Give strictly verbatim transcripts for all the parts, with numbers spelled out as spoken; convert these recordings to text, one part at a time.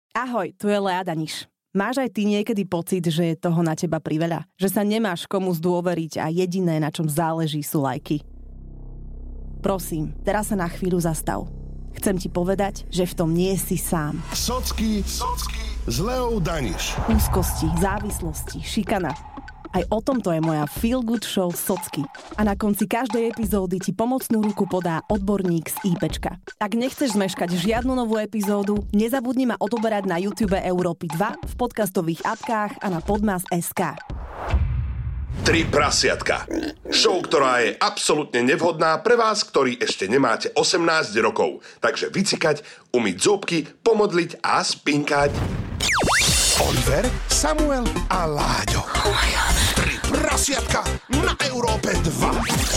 Ahoj, tu je Lea Daniš. Máš aj ty niekedy pocit, že je toho na teba priveľa? Že sa nemáš komu zdôveriť a jediné, na čom záleží, sú lajky? Prosím, teraz sa na chvíľu zastav. Chcem ti povedať, že v tom nie si sám. Socky, socky s Leou Daniš. Úzkosti, závislosti, šikana. Aj o tomto je moja Feel Good Show Socky. A na konci každej epizódy ti pomocnú ruku podá odborník z IPčka. Ak nechceš zmeškať žiadnu novú epizódu, nezabudni ma odoberať na YouTube Európy dva, v podcastových apkách a na podmas bodka es ká. Tri prasiatka. Show, ktorá je absolútne nevhodná pre vás, ktorí ešte nemáte osemnásť rokov. Takže vycikať, umyť zúbky, pomodliť a spinkať. Oliver, Samuel a Láďo. Oh my God. Tri prasiatka na Európe dva.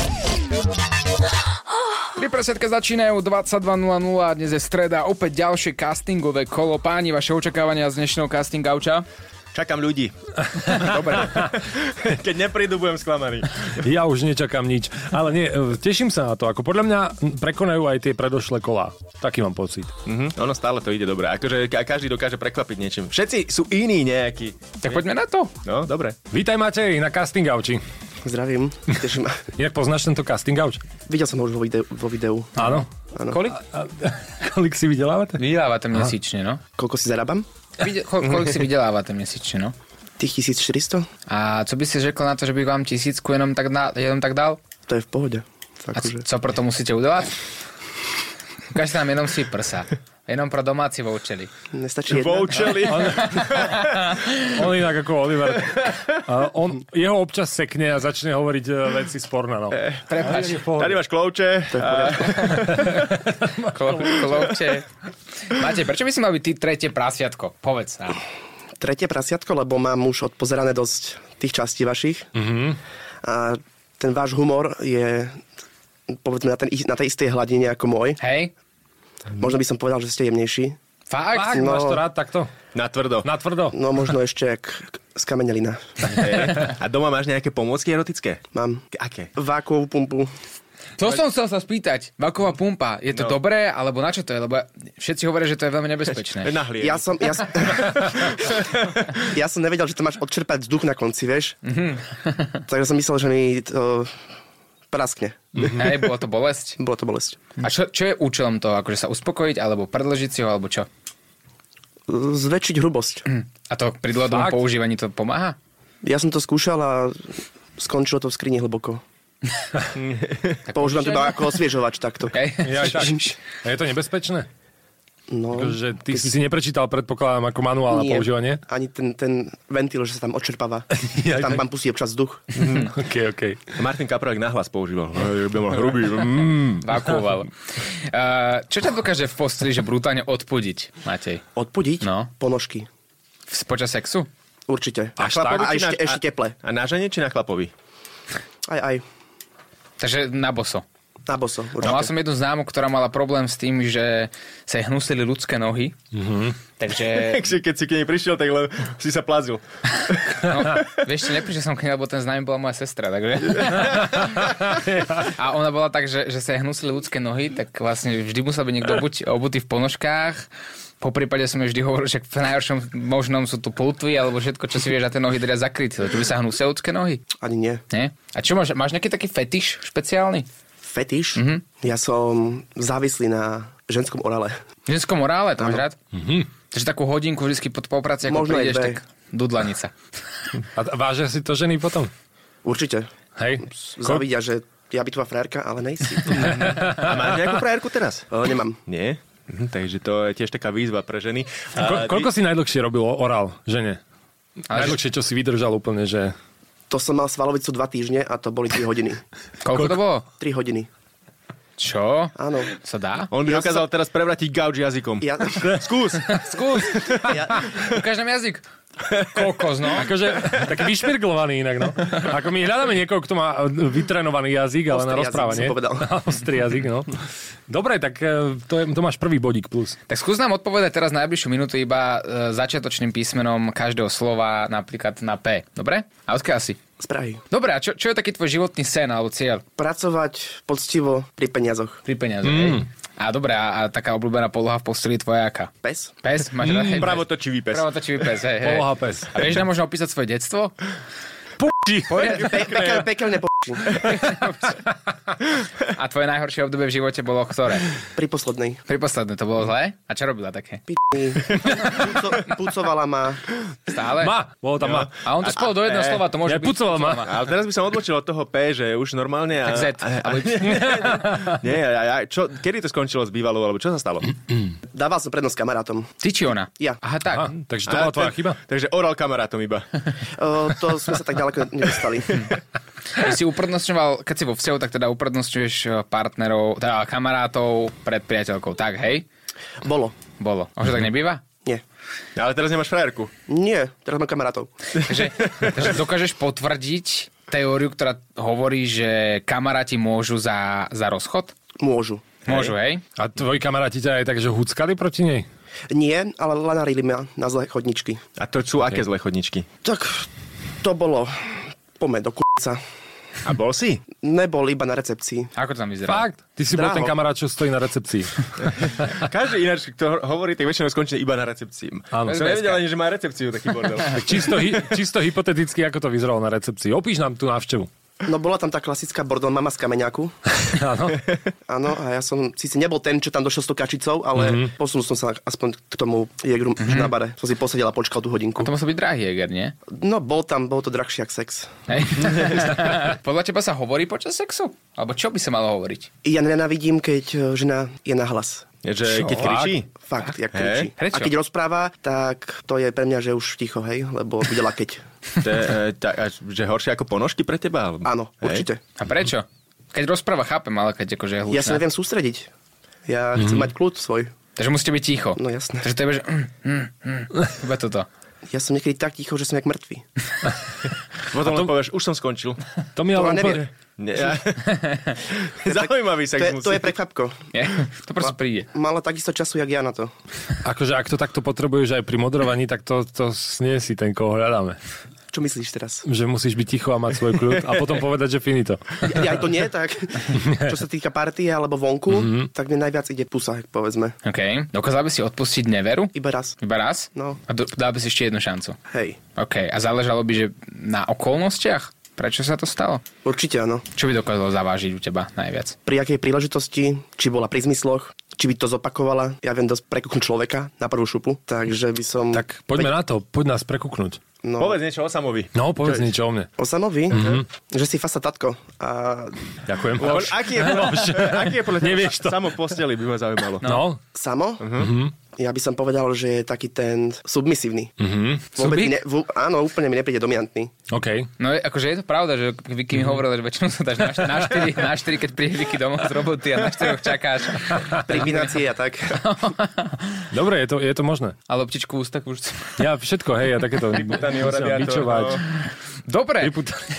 Tri prasiatka začínajú dvadsaťdva nula nula a dnes je streda, opäť ďalšie castingové kolo. Páni, vaše očakávania z dnešného casting gauča? Čakám ľudí. Dobre. Keď neprídu, budem sklamaný. Ja už nečakám nič. Ale nie, teším sa na to. Ako podľa mňa prekonajú aj tie predošlé kolá. Taký mám pocit. Mhm, ono stále to ide dobre. Akože každý dokáže prekvapiť niečím. Všetci sú iní nejakí. Tak poďme na to. No, dobre. Vítaj, Matej, na casting gauči. Zdravím, teším. Jak poznáš tento casting gauč? Videl som ho už vo videu. Vo videu. Áno. Áno. Kolik? A, a, kolik si vydelávate? Vydávate mesíčne, no. Koľko si zarábam? Vide, kol, kolik si vydelávate mesíčne, no? Tých tisícštyristo. A co by si řekl na to, že by vám tisícku jenom tak, na, jenom tak dal? To je v pohode. A Akože... co proto musíte udelať? Ukážte nám jenom si prsa. Jenom pro domáci vouchely. Nestačí jedna? Vouchely. On, on inak ako Oliver. A on, jeho občas sekne a začne hovoriť veci sporné, no. Prepáč. Tady máš kľúče. Klovče. Máte, prečo by si mal byť ty tretie prasiatko? Povedz nám. Tretie prasiatko, lebo mám už odpozerané dosť tých častí vašich. Mm-hmm. A ten váš humor je, povedzme, na, ten, na tej istej hladine ako môj. Hej? Možno by som povedal, že ste jemnejší. Fakt? Fakt? No. Máš to rád takto? Na tvrdo. Na tvrdo? No možno ešte jak skamenelina. A doma máš nejaké pomôcky erotické? Mám Aké? vákuovú pumpu. To som chcel sa spýtať. Vaková pumpa, je to No. dobré, alebo na čo to je? Lebo všetci hovoria, že to je veľmi nebezpečné. Nahlie. Ja som, ja, som, ja som nevedel, že to máš odčerpať vzduch na konci, vieš? Mm-hmm. Takže som myslel, že mi to praskne. Hej, bolo to bolesť. Bolo to bolesť. A čo, čo je účelom toho? Akože sa uspokojiť, alebo predĺžiť si ho, alebo čo? Zväčšiť hrubosť. A to pri dlhodobom Fakt? používaní to pomáha? Ja som to skúšal a skončilo to v skrini hlboko. Používam to iba ako osviežovač takto. Hej? Ja, tak. A je to nebezpečné? No, Akože ty si si neprečítal, predpokladám, ako manuál na nie. používanie? Ani ten, ten ventil, že sa tam odčerpáva. Ja, Tam tak. vám pustí občas vzduch. OK, OK. Martin Kapralek nahlas používal. Ej, by mal hrubý. Mm. Vakuoval. Uh, čo ťa dokáže v posteli, že brutálne odpudiť, Matej? Odpodiť? No. Ponožky. V- Počas sexu? Určite. Až A, tak? a Či ešte, na- ešte teple. A na žene či na chlapovi? Aj, aj. Takže na boso. Na boso. No, mal Určite. som jednu známu, ktorá mala problém s tým, že sa jej hnusili ľudské nohy. Mm-hmm. Takže... Takže keď si k nej prišiel, tak len si sa plazil. No, vieš, čo, neprišiel som k nej, lebo ten známy bola moja sestra, takže... A ona bola tak, že, že sa jej hnusili ľudské nohy, tak vlastne vždy musel byť niekto buď obutý v ponožkách. Po prípade som jej vždy hovoril, že v najhoršom možnom sú tu plutvy, alebo všetko, čo si vieš na tie nohy dať zakryť. Tu by sa hnusia ľudské nohy? Ani nie. Nie? A čo máš? Máš nejaký taký fetiš špeciálny? Fetiš? Mhm. Ja som závislý na ženskom orale. V ženskom morále, to máš rád? Mhm. Takže takú hodinku vždy po, po práci, ako Možno aj prídeš, dve. tak dudlanica. A t- vážia si to ženy potom? Určite. Hej? Zavidia, že ja by tvoja frérka, ale nejsi. A máš nejakú frajerku teraz? O, nemám. Nie? Mhm, takže to je tiež taká výzva pre ženy. Ko- A koľko ty- si najdlhšie robil orál žene? Ale Najdlhšie, čo si vydržal úplne, že... To som mal svalovicu dva týždne a to boli tri hodiny. Koľko to bolo? tri hodiny. Čo? Áno. Sa dá? On by Ja dokázal teraz prevratiť gauč jazykom. Ja, Skús. Skús. ja, Ukáž nám jazyk. Kokos, no. Akože taký vyšmirglovaný inak, no. Ako my hľadáme niekoho, kto má vytrenovaný jazyk, ale Ostrý na jazyk rozprávanie. som povedal. Ostrý jazyk, no. Dobre, tak e, to, je, to máš prvý bodík plus. Tak skús nám odpovedať teraz najbližšiu minútu iba e, začiatočným písmenom každého slova, napríklad na P. Dobre? A odkiaľ si? z Z Prahy. Dobre, a čo, čo je taký tvoj životný sen alebo cieľ? Pracovať poctivo pri peniazoch. Pri peniazoch, mm. A dobré, a, a taká obľúbená poloha v posteli tvoja aká? Pes? Pes? Máš rád? Mm, pravotočivý pes. Pravotočivý pes, hej, hej. Poloha pes. A vieš nám možno opísať svoje detstvo? P***či. Pekelné, pekelné p***či. A tvoje najhoršie obdobie v živote bolo ktoré? Pri poslednej. Pri poslednej to bolo zlé? A čo robila také? P***ni. Puco, pucovala ma. Stále? Ma, bolo tam ma. A on to spolu do jedného a- slova, to môže Ja byť. pucoval ma. Ale teraz by som odbočil od toho P, že už normálne... A, Tak Z. A, a, nie, a, a, čo, kedy to skončilo s bývalou, alebo čo sa stalo? Dával som prednosť kamarátom. Ty či ona? Ja. Aha, tak. Aha, takže to bola tvoja ten- chyba? Takže oral kamarátom iba. O, to sme sa tak ďaleko nedostali. Ty si uprednostňoval, keď si vo vzťahu, tak teda uprednostňuješ partnerov, teda kamarátov pred priateľkou. Tak, hej? Bolo. Bolo. A že tak nebýva? Nie. Ale teraz nemáš frajerku. Nie, teraz mám kamarátov. Takže, takže dokážeš potvrdiť teóriu, ktorá hovorí, že kamaráti môžu za, za rozchod? Môžu. Môžu, hej? A tvoji kamaráti ťa aj tak, že huckali proti nej? Nie, ale lanarili ma na zlé chodničky. A to sú aké zlé chodničky? Tak to bolo... Poďme do k***ca. A bol si? Nebol iba na recepcii. Ako to tam vyzerá? Fakt? Ty si bol Draho. ten kamarát, čo stojí na recepcii. Každý ináč, kto hovorí, tak väčšinou skončí iba na recepcii. Áno. Som nevedel ani, že má recepciu taký bordel. Tak čisto, hy, čisto hypoteticky, ako to vyzeralo na recepcii. Opíš nám tú návštevu. No bola tam tá klasická bordel mama z kameňaku. Áno. Áno, a ja som síce nebol ten, čo tam došiel s tou kačicou, ale mm-hmm. posunul som sa aspoň k tomu jegru mm-hmm. na bare. Som si posedel a počkal tú hodinku. To musel byť drahý Jäger, nie? No bol tam, bol to drahšie jak sex. Hej. Podľa teba sa hovorí počas sexu? Alebo čo by sa malo hovoriť? Ja nenávidím, keď žena je nahlas. Že Čo? keď kričí? Fakt, jak Hej. kričí. Prečo? A keď rozpráva, tak to je pre mňa, že už ticho, hej, lebo videla keď. To je, e, tá, a, že horšie ako ponožky pre teba? Alebo? Áno, Hej. určite. A prečo? Keď rozpráva, chápem, ale keď akože je hlučná. Ja sa neviem sústrediť. Ja chcem mať kľud svoj. Takže musíte byť ticho. No jasné. Takže to je, že... Mm, mm, mm. Iba toto. Ja som niekedy tak ticho, že som jak mŕtvý. Potom len povieš, už som skončil. To mi To ale ma nevie. úplne... Nie, ja... Zaujímavý sex To je, musí. to je prekvapko. Nie? To proste príde. Mala takisto času, jak ja na to. Akože ak to takto potrebuješ aj pri moderovaní, tak to, to nie si ten, koho hľadáme. Čo myslíš teraz? Že musíš byť ticho a mať svoj kľud a potom povedať, že finito. Ja, aj to nie, tak čo sa týka partie alebo vonku, mm-hmm. tak mne najviac ide pusa, povedzme. OK. Dokázal by si odpustiť neveru? Iba raz. Iba raz? No. A do, dal by si ešte jednu šancu? Hej, OK. A záležalo by, že na okolnostiach? Prečo sa to stalo? určite áno. Čo by dokázalo zavážiť u teba najviac? Pri akej príležitosti, či bola pri zmysloch, či by to zopakovala. Ja viem dosť prekúknuť človeka na prvú šupu, takže by som... Tak poďme na to, poď nás prekúknuť. no, Povedz niečo o Samovi. No, povedz niečo o mne. o Samovi, mm-hmm. že si fasa tatko. A Ďakujem. On, aký je podľa, aký je podľa teba Nevieš to. Samo v posteli, by ma zaujímalo. No, Samo? Mm-hmm. Ja by som povedal, že je taký ten submisívny. mhm, Vôbec Subík? ne, v, áno, úplne mi nepríde dominantný. OK. No je- akože je to pravda, že Vicky mi hovorila, že väčšinou sa dáš na, št- na, štyri, na štyri, keď príde Vicky domov z roboty a na štyroch čakáš. Kombinácie a tak. Dobre, je to, je to možné. A loptičku v ústach už... Ja všetko, hej, ja takéto Vyputaný musím radiátor, bičovať. no. Dobre. Vyputaný.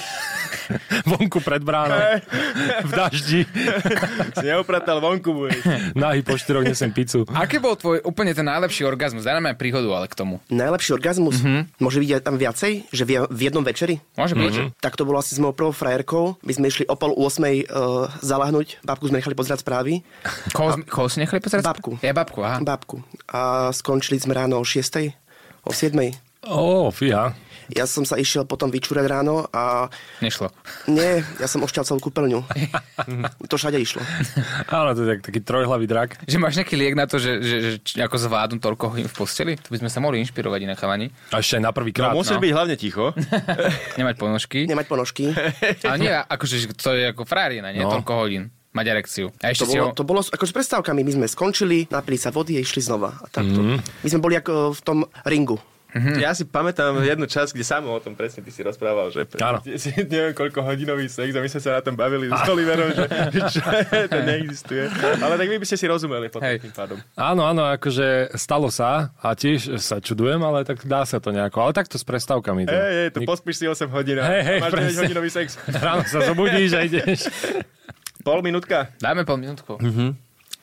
Vonku pred bránou. V daždi. Si neupratal, vonku budeš. Nahý po štyroch nesem pizzu. Aký bol tvoj úplne ten najlepší orgazmus? Daj nám aj príhodu, ale k tomu. Najlepší orgazmus? Mm-hmm. Môže byť aj tam viacej? Že v, v jednom večeri? Môže byť. Mhm. Tak to bolo asi s mojou prvou frajerkou. My sme išli o pol osmej uh, zalahnúť. Babku sme nechali pozerať správy. Koho, koho si nechali pozerať? Babku. Ja, babku, aha. Babku. A skončili sme ráno o šiestej, o siedmej. Ó, fíha. Ja som sa išiel potom vyčúrať ráno a Nešlo. nie, ja som ošťal celú kúpeľňu. To všade išlo. Áno, to je tak, taký trojhlavý drak. Že máš nejaký liek na to, že, že, že či- ako zvládnu toľko hodín v posteli? To by sme sa mohli inšpirovať inak chalani. A ešte aj na prvý krát. No, musíš no. byť hlavne ticho. Nemať ponožky. Nemať ponožky. Ale nie, akože že to je ako frárina, nie? No. Toľko hodín. Mať erekciu. A ešte To si bolo, ho... to bolo ako s prestávkami. My sme skončili, napili sa vody a išli znova. A takto. Mhm. My sme boli ako v tom ringu. Hm. Ja si pamätám jednu časť, kde sám o tom presne ty si rozprával, že Áno. si neviem koľko hodinový sex a my sme sa na tom bavili s Oliverom, že, že čo je, to neexistuje. Ale tak vy by ste si rozumeli potom Hej. tým pádom. Áno, áno, akože stalo sa a tiež sa čudujem, ale tak dá sa to nejako. Ale takto s prestávkami. To. Hej, hej, to Nik- pospíš si osem hodín a Hej, hej, máš presne. deväť hodinový sex. Ráno sa zobudíš a ideš. Pol minútka. Dajme pol minútku. Mhm.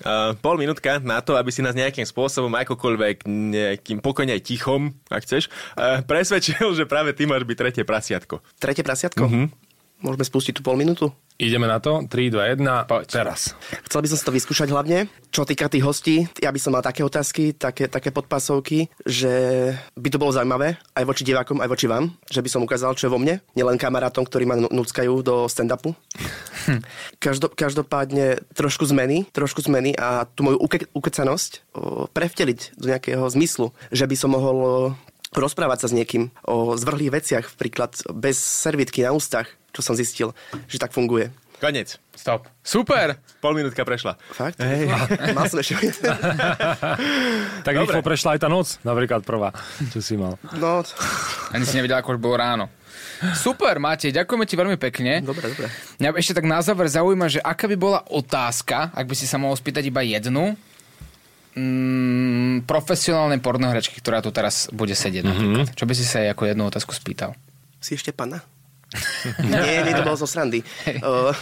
Uh, pol minútka na to, aby si nás nejakým spôsobom, akokoľvek, nejakým pokojne aj tichom, ak chceš, uh, presvedčil, že práve ty máš byť tretie prasiatko. Tretie prasiatko? Mhm. Môžeme spustiť tú pol minútu? Ideme na to. tri, dva, jeden, Poď. teraz. Chcel by som si to vyskúšať hlavne. Čo týka tých hostí, ja by som mal také otázky, také, také podpásovky, že by to bolo zaujímavé aj voči divákom, aj voči vám, že by som ukázal, čo je vo mne, nielen kamarátom, ktorí ma nuckajú do stand-upu. Každo, každopádne trošku zmeny, trošku zmeny a tú moju uke, ukecanosť o, prevteliť do nejakého zmyslu, že by som mohol o, rozprávať sa s niekým o zvrhlých veciach, príklad bez servítky na ústach, čo som zistil, že tak funguje. Konec. Stop. Super! Pol minútka prešla. Fakt? Hej. Mal som ešte... Tak rýchlo prešla aj tá noc, napríklad prvá, čo si mal. No, Ani si nevedel, ako už bolo ráno. Super, Matej, ďakujeme ti veľmi pekne. dobre, dobre. Mňa ešte tak na záver zaujíma, že aká by bola otázka, ak by si sa mohol spýtať iba jednu, mm, profesionálnej pornohračky, ktorá tu teraz bude sedieť napríklad. Čo by si sa jej ako jednu otázku spýtal? Si ešte panna? nie, nie, to bolo zo srandy. Uh,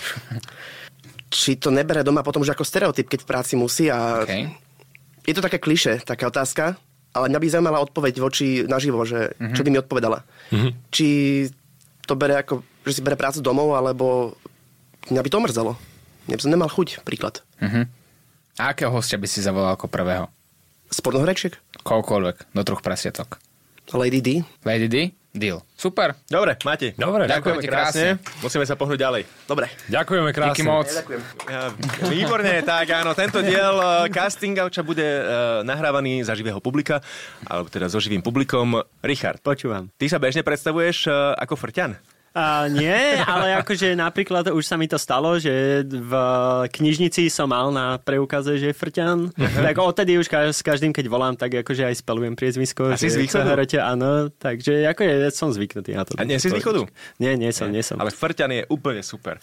či to nebere doma potom už ako stereotyp, keď v práci musí a... Okay. Je to také klišé, taká otázka, ale mňa by zaujímala odpoveď voči naživo, že uh-huh. čo by mi odpovedala. Uh-huh. Či to bere ako, že si bere prácu domov, alebo mňa by to mrzelo. Ja by som nemal chuť, príklad. Uh-huh. A akého hostia by si zavolal ako prvého? Z pornohrečiek? Koľkoľvek, do troch prasiatok. Lady D? Lady D? Deal. Super. Dobre, Matej. Dobre, Ďakujeme ďakujem ti krásne. Musíme sa pohnúť ďalej. Dobre. Ďakujeme krásne. Díky moc. Ďakujem. Ja, výborne, tak áno, tento diel uh, casting outa bude uh, nahrávaný za živého publika, alebo teda so živým publikom. Richard, Počúvam. ty sa bežne predstavuješ uh, ako frťan? Uh, nie, ale akože napríklad už sa mi to stalo, že v knižnici som mal na preukaze, že je frťan. Tak odtedy už ka- s každým, keď volám, tak akože aj spelujem priezvisko. A si z východu? Hráte, áno, takže ako je, som zvyknutý na to. A nie si z východu? Nie, nie som, nie som. Ale frťan je úplne super.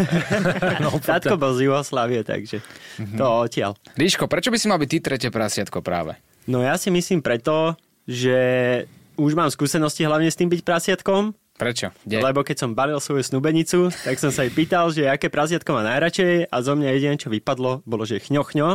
no, Tátko bol z Juhoslávie, takže to odtiaľ. Ríško, prečo by si mal byť ty tretie prasiatko práve? No ja si myslím preto, že už mám skúsenosti hlavne s tým byť prasiatkom. Prečo? Kde? Lebo keď som balil svoju snubenicu, tak som sa jej pýtal, že aké prasiatko má najradšej a zo mňa jediné, čo vypadlo, bolo, že chňo, chňo.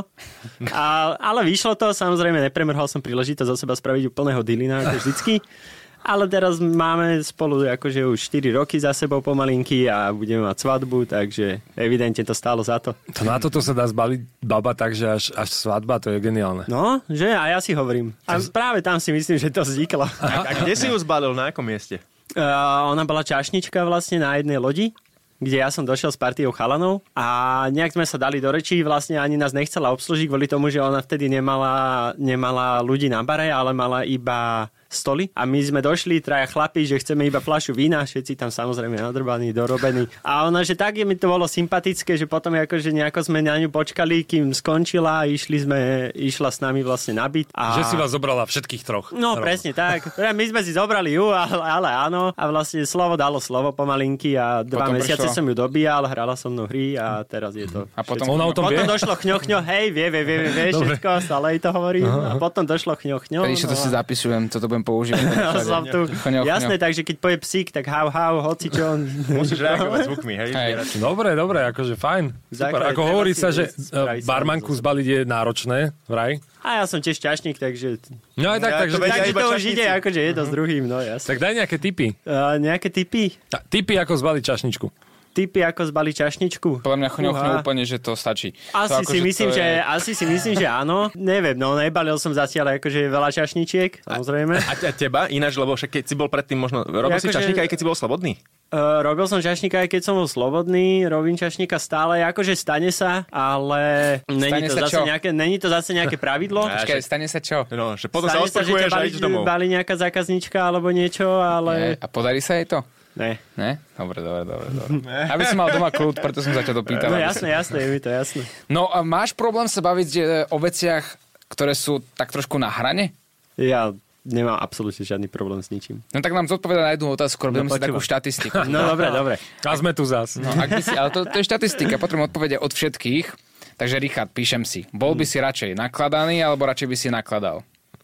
A, ale vyšlo to, samozrejme nepremrhal som príležitosť zo seba spraviť úplného dilina, ako vždycky. Ale teraz máme spolu akože už štyri roky za sebou pomalinky a budeme mať svadbu, takže evidentne to stálo za to. To na toto sa dá zbaliť baba tak, že až, až svadba, to je geniálne. No, že? A ja si hovorím. A práve tam si myslím, že to vzniklo. A, a kde si ju zbalil? Na akom mieste? Uh, ona bola čašnička vlastne na jednej lodi, kde ja som došiel s partiou chalanov a nejak sme sa dali do rečí, vlastne ani nás nechcela obslužiť kvôli tomu, že ona vtedy nemala, nemala ľudí na bare, ale mala iba stoly a my sme došli, traja chlapi, že chceme iba fľašu vína, všetci tam samozrejme nadrbaní, dorobení. A ona, že tak je mi to bolo sympatické, že potom akože nejako sme na ňu počkali, kým skončila a išli sme, išla s nami vlastne na byt. A... Že si vás zobrala všetkých troch. No Rovno. presne tak. My sme si zobrali ju, ale, ale áno. A vlastne slovo dalo slovo pomalinky a dva Potom mesiace prišlo... som ju dobíjal, hrala so mnou hry a teraz je to... A potom... Ona o tom vie? Potom došlo chňo, chňo, hej, vie, vie, vie, vie, všetko, stále jej to hovorím. A potom došlo chňo, chňo. Ríšo, to si zapisujem, toto budem používať. Som tu. Chňo, chňo. Jasné, takže keď povie psík, tak hau, hau, hoci čo. Musíš reagovať zvukmi, hej? Hej. Dobre, dobre, akože fajn. Super. Základ, Ako hovorí sa, že spraviť eh, barmanku zbaliť je náročné, vraj. A ja som tiež čašník, takže... No aj tak, Ja takže... to vedia Takže iba to už čašníci. ide akože jedno s druhým, no jasné. Tak daj nejaké tipy. Uh, nejaké tipy? Ta- Tipy, ako zbaliť čašničku. Tipy, ako zbaliť čašničku? Podľa mňa chňo, chňo Uha. úplne, že to stačí. Asi to si akože myslím, to že, je... asi si myslím, že áno. Neviem, no nebalil som zatiaľ akože veľa čašničiek, samozrejme. A te- teba ináč, lebo však keď si bol predtým možno... Robil si Akože- čašníka, aj keď si bol slobodný? Uh, robil som čašníka, aj keď som bol slobodný, robím čašníka stále, akože stane sa, ale není Stane to, sa zase čo? nejaké, není to zase nejaké pravidlo. A Počkaj, stane sa čo? No, že potom Stane sa sa, že osprchuješ ťa a balí, ideš domov. balí nejaká zákaznička alebo niečo, Nie. ale... A podarí sa jej to? Ne. Ne? Dobre, dobre, dobre. dobre. Aby som mal doma kľud, preto som sa ťa dopýtal. No aby jasné, jasné, je mi to jasné. No a máš problém sa baviť e, o veciach, ktoré sú tak trošku na hrane? Ja nemám absolútne žiadny problém s ničím. No tak nám zodpovedá na jednu otázku, robíme No, si takú počúvam. štatistiku. No dobre, dobre. A sme tu zas. No, ak by si, ale to, to je štatistika, potrebujem odpovede od všetkých. Takže Richard, píšem si. Bol by si radšej nakladaný, alebo radšej by si nakladal?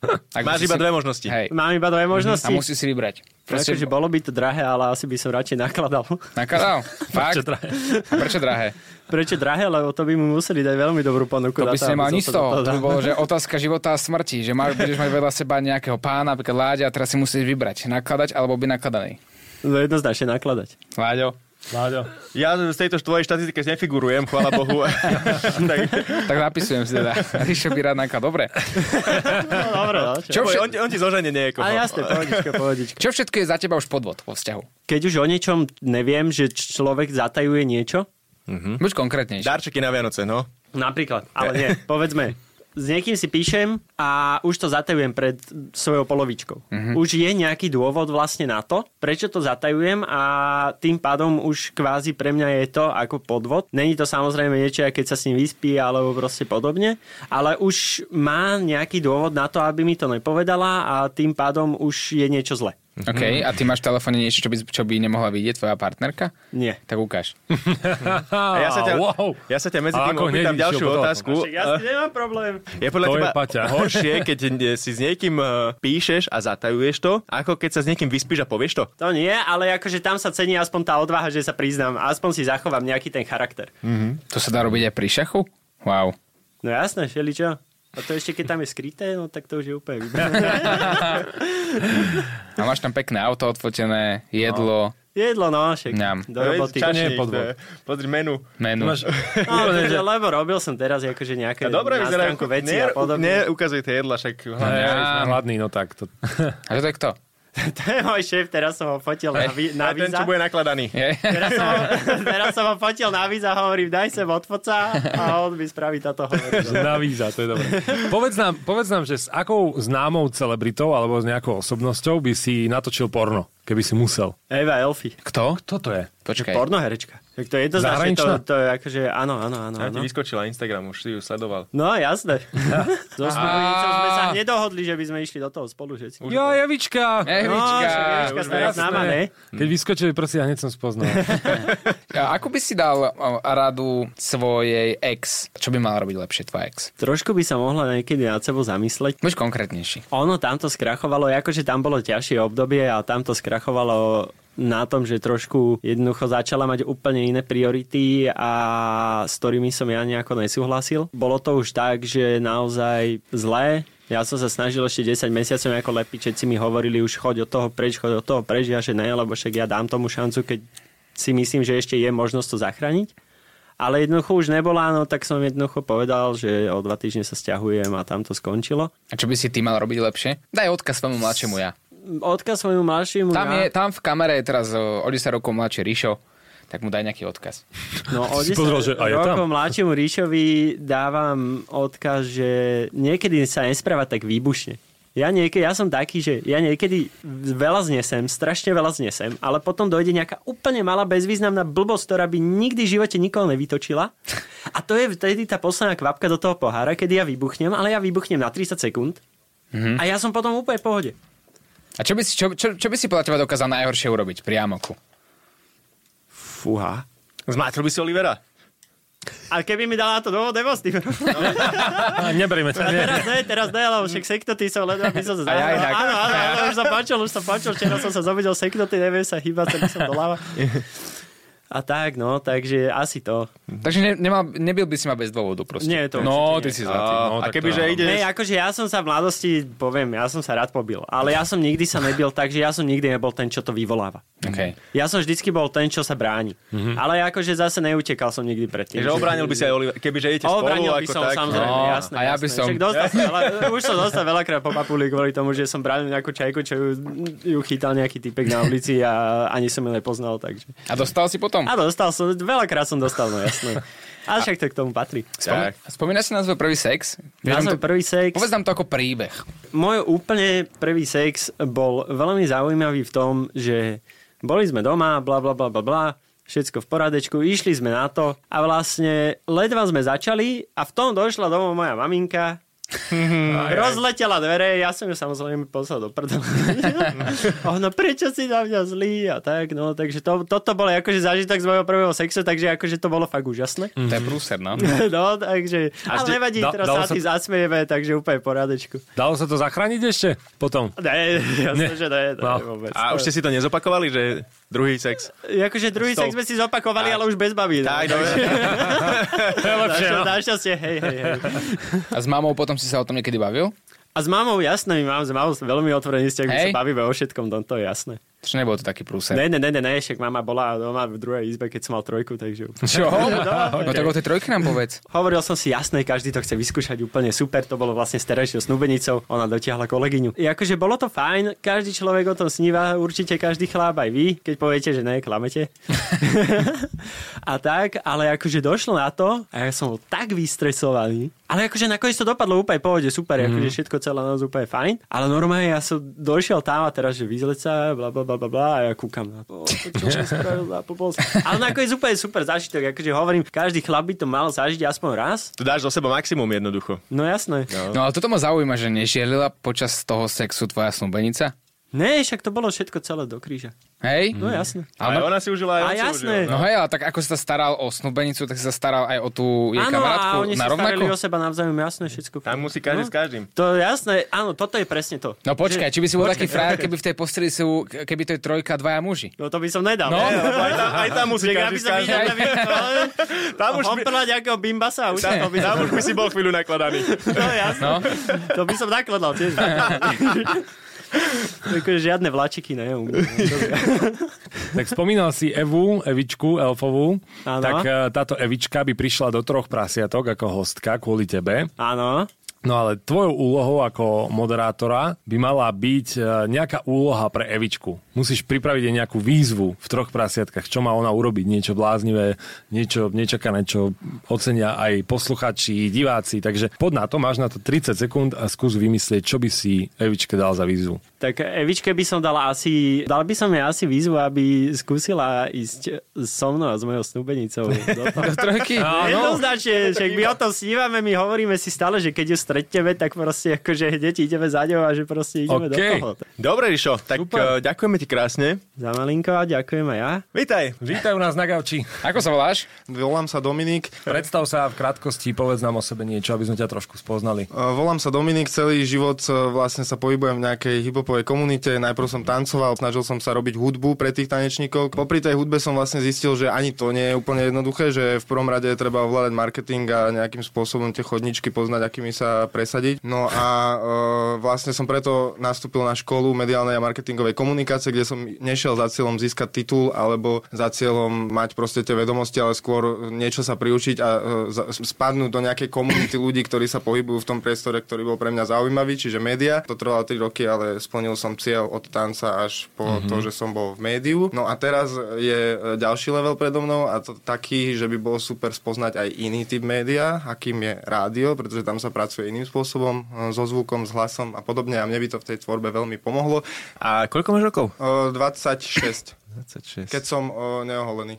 Ak Máš musí iba si- dve možnosti. Hej. Mám iba dve možnosti. A musí si vybrať. Proste... Akože bolo by to drahé, ale asi by som radšej nakladal. Nakladal? Fakt? Čo drahé? A prečo drahé? Prečo drahé? Lebo to by mu museli dať veľmi dobrú ponuku. To by na si nemal aby nič z som sa toho. do To by bolo, že otázka života a smrti. Že máš, budeš mať vedľa seba nejakého pána, napríklad Láďa, a teraz si musíš vybrať. Nakladať alebo byť nakladaný. No jednoznačne nakladať. Láďo. Láďo. Ja z tejto tvojej štatistike nefigurujem, chvála Bohu. tak, Tak napisujem si teda. Ríšo by rád nakladal. Dobre. No dobre, no. Čo? Čo, Čo, všet... on, ti- on ti zoženie niekoho. Ale jasne, pohodička, pohodička. Čo všetko je za teba už podvod vo vzťahu? Keď už o niečom neviem, že človek zatajuje niečo, Buď konkrétnejšie. Darčeky na Vianoce, no. napríklad, ale nie, povedzme, s niekým si píšem a už to zatajujem pred svojou polovičkou. Mm-hmm. Už je nejaký dôvod vlastne na to, prečo to zatajujem a tým pádom už kvázi pre mňa je to ako podvod. Není to samozrejme niečo, keď sa s ním vyspí alebo proste podobne, ale už má nejaký dôvod na to, aby mi to nepovedala a tým pádom už je niečo zle. OK, a ty máš v telefóne niečo, čo by, čo by nemohla vidieť tvoja partnerka? Nie. Tak ukáž. A ja sa ťa, wow. ja sa ťa medzi A tým ako hneď opýtam išiel ďalšiu po telefóne. otázku. Však ja si nemám problém. Je podľa To je teba Paťa. horšie, keď si s niekým eh, píšeš a zatajuješ to, ako keď sa s niekým vyspíš a povieš to? To nie, ale akože tam sa cení aspoň tá odvaha, že sa priznám. Aspoň si zachovám nejaký ten charakter. To sa dá robiť aj pri šachu? Wow. No jasné, všeličo. A to ešte, keď tam je skryté, no tak to už je úplne výborné. A máš tam pekné auto odfotené, jedlo, Jedlo, no, však. Ňam. Do roboty. to nie je podvod. Pozri menu. menu. Máš... No, takže, lebo robil som teraz akože nejaké Dobre, na vyzerá, stránku veci a podobne. neukazujte jedla, však... Hej, sme hladný, no tak. To... A to je kto? To je môj šéf, teraz som ho fotil na, vi- na A ten, víza. čo bude nakladaný. Je? Teraz som, ho, teraz som ho fotil na víza a hovorím, daj sem od foca a on mi spraví táto hovorí. Na víza, to je dobré. povedz, nám, povedz nám, že s akou známou celebritou alebo s nejakou osobnosťou by si natočil porno, keby si musel. Eva Elfy. Kto? Kto to je? Počkaj. Pornoherečka. Tak to je jednoznačne, to, Zahraničná? to je akože, áno, áno, áno. A ti áno. vyskočila Instagram, už si ju sledoval. No jasné. So Snubovicou sme sa nedohodli, že by sme išli do toho spolu všetci. Jo, Jevička! No, Ehvička. však Jevička už stará s náma, ne? Keď vyskočili, prosím, ja hneď som spoznal. A ako by si dal o, radu svojej ex? Čo by mala robiť lepšie tvoja ex? Trošku by sa mohla niekedy nad sebou zamysleť. Buď konkrétnejší. Ono tamto skrachovalo, akože tam bolo ťažšie obdobie a tamto skrachovalo na tom, že trošku jednoducho začala mať úplne iné priority a s ktorými som ja nejako nesúhlasil. Bolo to už tak, že naozaj zlé. Ja som sa snažil ešte desať mesiacov nejako lepiť, všetci mi hovorili už choď od toho preč, choď od toho preč, ja že ne, lebo však ja dám tomu šancu, keď si myslím, že ešte je možnosť to zachrániť. Ale jednoducho už nebola, no tak som jednoducho povedal, že o dva týždne sa sťahujem a tam to skončilo. A čo by si ty mal robiť lepšie? Daj odkaz svojmu mladšiemu ja. Odkaz svojmu mladšiemu... Tam, ja... je, tam v kamere je teraz o, o desať rokov mladší Ríšo, tak mu daj nejaký odkaz. No, o Si desať pozrel, že aj je tam? rokov mladšiemu Ríšovi dávam odkaz, že niekedy sa nespráva tak výbušne. Ja niekedy, ja som taký, že ja niekedy veľa znesem, strašne veľa znesem, ale potom dojde nejaká úplne malá bezvýznamná blbosť, ktorá by nikdy v živote nikoho nevytočila. A to je vtedy tá posledná kvapka do toho pohára, kedy ja vybuchnem, ale ja vybuchnem na tridsať sekúnd mm-hmm. a ja som potom úplne v pohode. A čo by si, čo, čo, čo by si podľa teba dokázal najhoršie urobiť priamoku? Fúha. Zmátril by si Olivera? A keby mi dal na to dôvod, nebo Steven? Neberieme to. A Nie. teraz ne, teraz ne, lebo však seknoty som len, aby som sa A ja inak. Áno, áno, áno, už som počul, už som počul, včera som sa zobudil seknoty, neviem sa chýbať, celý som doľava. A tak, no, takže asi to. Takže ne, nemal, nebyl by si ma bez dôvodu proste. Nie, to No, určite ty nie. si zlatý. A, No, a tak kebyže to- ideš... Nie, akože ja som sa v mladosti, poviem, ja som sa rád pobil, ale ja som nikdy sa nebil tak, že ja som nikdy nebol ten, čo to vyvoláva. Okay. Ja som vždycky bol ten, čo sa bráni. Mm-hmm. Ale akože zase neutekal som nikdy predtým. Takže obránil by si aj Olivera, kebyže idete spolu, Obránil by ako som, tak. samozrejme, No, jasné. a ja by jasné. som- Však dostal som veľa, už som dostal veľakrát po papuli kvôli tomu, že som bránil nejakú čajku, čo ju, ju chytal nejaký typek na ulici a ani som ju nepoznal, takže... A dostal si potom? A dostal som, veľakrát som dostal, no jasné. Ale však to k tomu patrí. Spomína, spomínaš si na svoj prvý sex? Ja Vieš nám som prvý sex. Povedz nám to ako príbeh. Môj úplne prvý sex bol veľmi zaujímavý v tom, že boli sme doma, bla bla bla bla bla, všetko v poradečku, išli sme na to a vlastne ledva sme začali a v tom došla domov moja maminka Rozletela dvere, ja som ju samozrejme poslal do prdele. Ono, prečo si na mňa zlý a tak, no, takže to, toto bolo akože zážitok z mojho prvého sexu, takže akože to bolo fakt úžasné. To je prúser, no. No, takže, ale nevadí, da, teraz sa sa tým zasmiejeme, takže úplne porádečku. Dalo sa to zachrániť ešte potom? Ne, jasné, že ne, ne, No. vôbec. A už ste si to nezopakovali, že druhý sex? Akože druhý Stop. sex sme si zopakovali, ale už bez baví. No. Tak, dobre. To je lepšie, no. Našťastie, hej, hej, hej. A s mamou potom si sa o tom niekedy bavil? A s mamou, jasné, my máme s mamou veľmi otvorený vzťah, my Hej. sa bavíme o všetkom, to, to je jasné. Čo nebolo to taký prúser? Ne, ne, ne, ne, ne, však mama bola doma v druhej izbe, keď som mal trojku, takže... Čo? No tak o tej trojke nám povedz. Hovoril som si, jasné, každý to chce vyskúšať úplne super, to bolo vlastne s terajšou snúbenicou, ona dotiahla kolegyňu. I akože bolo to fajn, každý človek o tom sníva, určite každý chlap, aj vy, keď poviete, že ne, klamete. A tak, ale akože došlo na to a ja som bol tak vystresovaný, ale akože nakoniec to dopadlo úplne v pohode, super, mm. akože všetko celé noc úplne fajn, ale normálne ja som došiel tam a teraz, že vyzleť sa, bla bla bla bla bla a ja kúkam na to, čo som spravil za blbosť. Ale nakoniec úplne super zážitok, akože hovorím, každý chlap by to mal zažiť aspoň raz. Tu dáš do seba maximum jednoducho. No jasné. No. No ale toto ma zaujíma, že nežielila počas toho sexu tvoja snúbenica? Ne, však to bolo všetko celé do kríža. Hej? No jasné. Ale ona si užila, aj A on si jasné. užil. No hej, ale tak ako si sa staral o snúbenicu, tak si sa staral aj o tú jej Áno, kamarátku a oni na sa starali rovnako? o seba navzájom, jasné, všetko. Tam musí každý No. s každým. To je jasné, áno, toto je presne to. No počkaj, či by si bol Počkaj, taký frajer, počkaj. keby v tej posteli sú, keby to je trojka, dvaja muži. No to by som nedal. No. Ne? Aj tam, aj tam musí Ja každý by s som každým. videl, neviem, Tam už by, homprlať nejakého bimbasa a už tam, to by tam už by si bol chvíľu nakladaný. No jasné. No. To by som nakladal tiež. Takže žiadne vláčiky, ne? Tak spomínal si Evu, Evičku, Elfovú. Áno. Tak e, táto Evička by prišla do Troch prasiatok ako hostka kvôli tebe. Áno. No ale tvojou úlohou ako moderátora by mala byť e, nejaká úloha pre Evičku. Musíš pripraviť jej nejakú výzvu v Troch prasiatkách, čo má ona urobiť, niečo bláznivé, niečo nečakané, čo ocenia aj posluchači, diváci. Takže poď na to, máš na to tridsať sekúnd a skús vymyslieť, čo by si Evičke dal za výzvu. Tak Evičke by som dala asi, dal by som jej asi výzvu, aby skúsila ísť so mnou a s mojou snúbenicou do toho. Do trojky? Jednoznačne, však my o tom snívame, my hovoríme si stále, že keď ju stretneme, tak proste akože hneď ideme za ňou a že proste ideme OK. do toho. Dobre, Rišo, tak uh, ďakujeme ti krásne. Za malinko a ďakujem aj ja. Vítaj. Vítajú nás na gauči. Ako sa voláš? Volám sa Dominik. Predstav sa v krátkosti, povedz nám o sebe niečo, aby sme ťa trošku spoznali. Uh, Volám sa Dominik, celý život uh, vlastne sa pohybujem v nejakej hiphopovej komunite. Najprv som tancoval, snažil som sa robiť hudbu pre tých tanečníkov. Popri tej hudbe som vlastne zistil, že ani to nie je úplne jednoduché, že v prvom rade treba ovládať marketing a nejakým spôsobom tie chodničky poznať, akými sa presadiť. No a uh, vlastne som preto nastúpil na školu mediálnej a marketingovej komunikácie, kde som nešiel za cieľom získať titul alebo za cieľom mať proste tie vedomosti, ale skôr niečo sa priučiť a uh, spadnúť do nejakej komunity ľudí, ktorí sa pohybujú v tom priestore, ktorý bol pre mňa zaujímavý, čiže média. To trvalo tri roky, ale splnil som cieľ od tanca až po mm-hmm. to, že som bol v médiu. No a teraz je ďalší level predo mnou a to taký, že by bolo super spoznať aj iný typ média, akým je rádio, pretože tam sa pracuje iným spôsobom, so zvukom, s hlasom a podobne a mne by to v tej tvorbe veľmi pomohlo. A koľko máš rokov? O, dvadsaťšesť, dvadsaťšesť. keď som o, neoholený.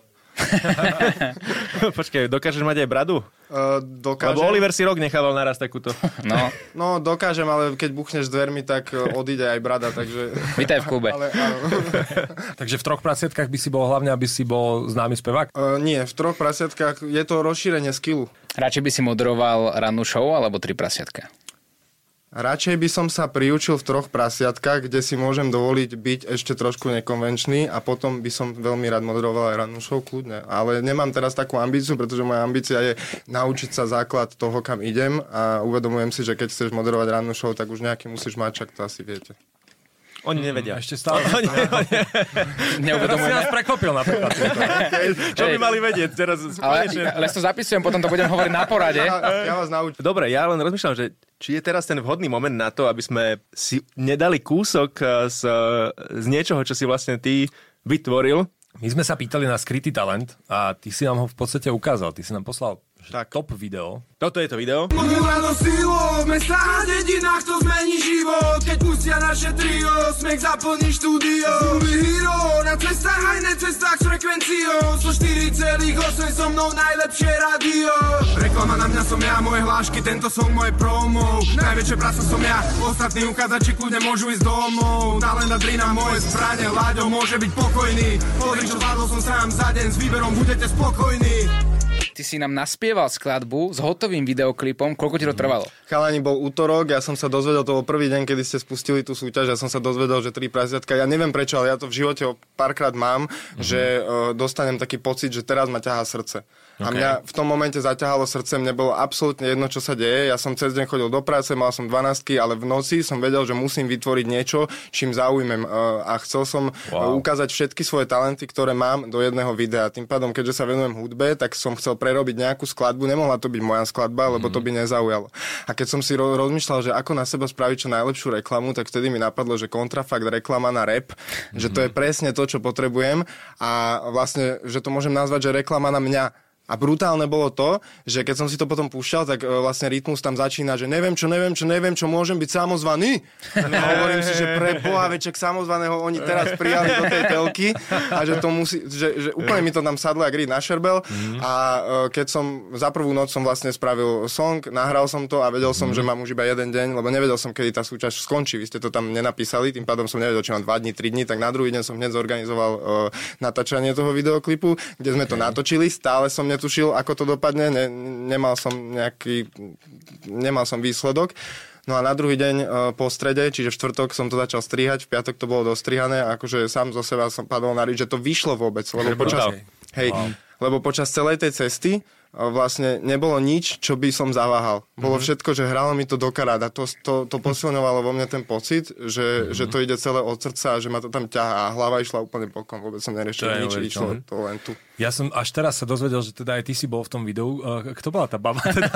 Počkaj, dokážeš mať aj bradu? Uh, dokážem. Lebo Oliver si rok nechával naraz takúto. No. No, dokážem, ale keď buchneš dvermi, tak odíde aj brada, takže... Vítaj v klube. Ale, áno. Takže v Troch prasiatkách by si bol hlavne, aby si bol známy spevák? Uh, nie, v Troch prasiatkách je to rozšírenie skillu. Radšej by si moderoval rannú show alebo Tri prasiatka? Radšej by som sa priučil v Troch prasiatkách, kde si môžem dovoliť byť ešte trošku nekonvenčný a potom by som veľmi rád moderoval aj rannú show, kľudne. Ale nemám teraz takú ambíciu, pretože moja ambícia je naučiť sa základ toho, kam idem a uvedomujem si, že keď chceš moderovať rannú show, tak už nejaký musíš mať, čak to asi viete. Oni nevedia. Ešte stále. Oni, oni, Teraz si nás prekvapil napríklad. čo by mali vedieť teraz? Ale, konečne? ale to zapisujem, potom to budem hovoriť na porade. Ja, ja vás naučím. Dobre, ja len rozmýšľam, že či je teraz ten vhodný moment na to, aby sme si nedali kúsok z, z niečoho, čo si vlastne ty vytvoril. My sme sa pýtali na skrytý talent a ty si nám ho v podstate ukázal. Ty si nám poslal Tak. Top video. Toto je to video. Ráno sílo, v mestách a dedinách to zmení život. Keď pustia naše trio, smech zaplní štúdio. Zubý hero, na cestách aj na cestách s frekvenciou. sto štyri celá osem so mnou najlepšie rádio. Reklama na mňa som ja, moje hlášky, tento song moje promo. Najväčšie prasa som ja, ostatní uchádzači kľudne môžu ísť domov. Talent a drina, moje zbrane, Láďo môže byť pokojný. Pozri, čo zvládol som sám za deň, s výberom budete spokojní. Ty si nám naspieval skladbu s hotovým videoklipom. Koľko ti to trvalo? Chalani, bol útorok, ja som sa dozvedel, to bol prvý deň, kedy ste spustili tú súťaž, ja som sa dozvedel, že tri prasiatka, ja neviem prečo, ale ja to v živote párkrát mám, mm-hmm. že uh, dostanem taký pocit, že teraz ma ťahá srdce. A okay. mňa v tom momente zaťahalo srdce, mne bolo absolútne jedno, čo sa deje. Ja som cez deň chodil do práce, mal som dvanástky, ale v noci som vedel, že musím vytvoriť niečo, čím zaujmem. A chcel som wow. ukázať všetky svoje talenty, ktoré mám do jedného videa. Tým pádom, keďže sa venujem hudbe, tak som chcel prerobiť nejakú skladbu. Nemohla to byť moja skladba, lebo mm. to by nezaujalo. A keď som si ro- rozmýšľal, že ako na seba spraviť čo najlepšiu reklamu, tak vtedy mi napadlo, že kontrafakt reklama na rap, mm. že to je presne to, čo potrebujem. A vlastne, že to môžem nazvať, že reklama na mňa. A brutálne bolo to, že keď som si to potom púšťal, tak uh, vlastne rytmus tam začína, že neviem čo, neviem čo, neviem čo, môžem byť samozvaný. A hovorím si, že pre Boha, veček samozvaného oni teraz prijali do tej telky a že to musí, že, že úplne mi to tam sadlo jak rýd na šerbel. Mm-hmm. A uh, keď som za prvú noc som vlastne spravil song, nahral som to a vedel som, mm-hmm. že mám už iba jeden deň, lebo nevedel som, kedy tá súťaž skončí. Vy ste to tam nenapísali, tým pádom som nevedel, či mám dva dní, tri dní, tak na druhý deň som hneď zorganizoval uh, natáčanie toho videoklipu, kde sme to natočili, stále som netušil, ako to dopadne, ne, nemal som nejaký, nemal som výsledok. No a na druhý deň e, po strede, čiže v štvrtok som to začal strihať, v piatok to bolo dostrihané a akože sám zo seba som padol na rič, že to vyšlo vôbec, lebo počas, hej, wow. lebo počas celej tej cesty vlastne nebolo nič, čo by som zaváhal. Bolo všetko, že hralo mi to do karát a to, to, to posilňovalo vo mne ten pocit, že, mm-hmm. že to ide celé od srdca a že ma to tam ťahá a hlava išla úplne bokom. Vôbec som neriešil nič, išlo to len tu. Ja som až teraz sa dozvedel, že teda aj ty si bol v tom videu. Kto bola tá baba teda?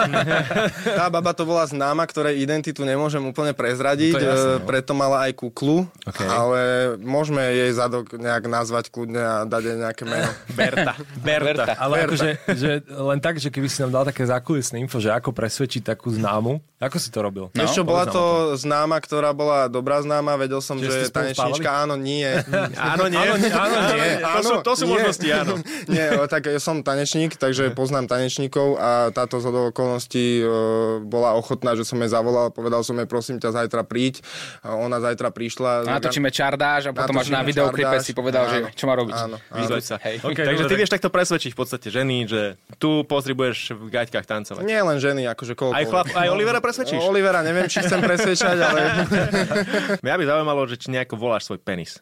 Tá baba to bola známa, ktorej identitu nemôžem úplne prezradiť, no jasné, no. Preto mala aj kuklu, okay. ale môžeme jej zadok nejak nazvať kľudne a dať jej nejaké meno. Berta. Berta. Ale akože, že len tak, že keby si nám dal také zákulisné info, že ako presvedčiť takú známu, ako si to robil? No, ešte bola to známa, ktorá bola dobrá známa, vedel som, Čiže že tanečníčka, áno, nie. áno, nie. Áno, nie. Áno, nie. To sú, to sú možnosti, áno. Nie, tak som tanečník, takže poznám tanečníkov a táto zhodou okolností e, bola ochotná, že som jej zavolal, povedal som jej, prosím ťa, zajtra príď. A ona zajtra prišla. Natočíme čardáž a potom až na videoklipe si povedal, áno, že čo má robiť. Áno, áno. Sa. Hej. Okay, takže ty vieš takto presvedčiť v podstate ženy, že tu pozri, budeš v gaťkách tancovať. Nie len ženy, akože koľko. Aj, chlap, aj Olivera presvedčíš? Olivera neviem, či chcem presvedčať, ale... Mňa by zaujímalo, že či nejako voláš svoj penis.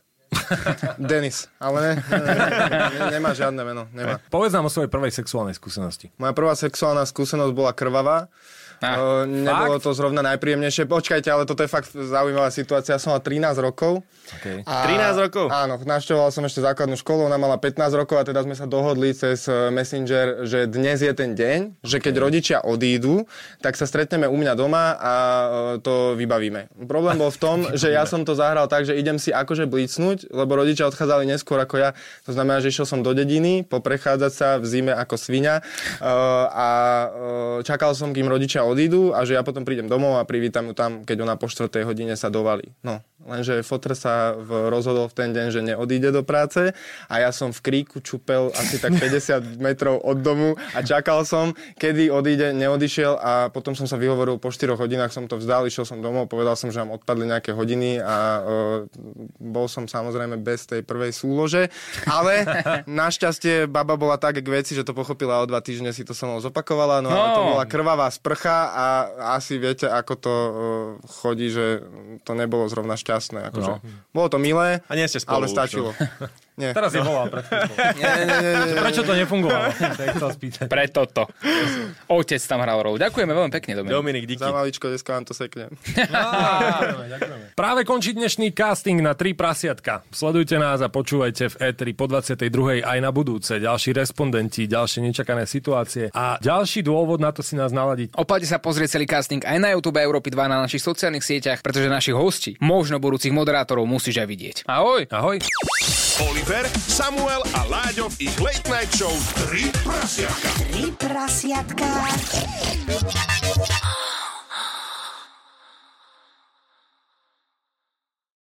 Denis, ale ne, ne, ne, nemá žiadne meno. Nemá. Povedz nám o svojej prvej sexuálnej skúsenosti. Moja prvá sexuálna skúsenosť bola krvavá. Ah, uh, nebolo fakt? To zrovna najpríjemnejšie. Počkajte, ale toto je fakt zaujímavá situácia. Ja som mal trinásť rokov. Okay. A, trinásť rokov? Áno, navštevoval som ešte základnú školu, ona mala pätnásť rokov a teda sme sa dohodli cez Messenger, že dnes je ten deň, že keď okay. rodičia odídu, tak sa stretneme u mňa doma a to vybavíme. Problém bol v tom, že ja som to zahral tak, že idem si akože blícnuť, lebo rodičia odchádzali neskôr ako ja. To znamená, že išiel som do dediny, poprechádzať sa v zime ako sviňa a čakal som, kým rodičia odídu a že ja potom prídem domov a privítam ju tam, keď ona po štvrtej hodine sa dovalí. No, lenže fotr sa v, rozhodol v ten deň, že neodíde do práce a ja som v kríku čupel asi tak päťdesiat metrov od domu a čakal som, kedy odíde, neodišiel a potom som sa vyhovoril, po štyroch hodinách som to vzdal, išiel som domov, povedal som, že vám odpadli nejaké hodiny a uh, bol som samozrejme bez tej prvej súlože, ale našťastie baba bola tak k veci, že to pochopila, o dva týždne si to so mnou zopakovala, no, no. ale to bola krvavá sprcha a asi viete, ako to uh, chodí, že to nebolo zrovna šťastné. Akože. No. Bolo to milé, a nie ste spolu, ale stačilo. Nie. Teraz je volal pred nie, nie, nie, nie. Prečo to nefungovalo? Preto to. Otec tam hral rolu. Ďakujeme veľmi pekne, Dominik. Dominik, díky. Za maličko, dneska vám to seknem. Ďakujeme, ďakujeme. Práve končí dnešný casting na Tri prasiatka. Sledujte nás a počúvajte v éteri po dvadsiatej druhej aj na budúce. Ďalší respondenti, ďalšie nečakané situácie a ďalší dôvod na to si nás naladiť. Opáte sa pozrieť celý casting aj na YouTube Európy dva na našich sociálnych sieťach, pretože našich hostí, možno budúcich moderátorov, musíš aj vidieť. Ahoj. Ahoj. Oliver, Samuel a Láďo v ich Late Night Show Tri prasiatka. Tri prasiatka.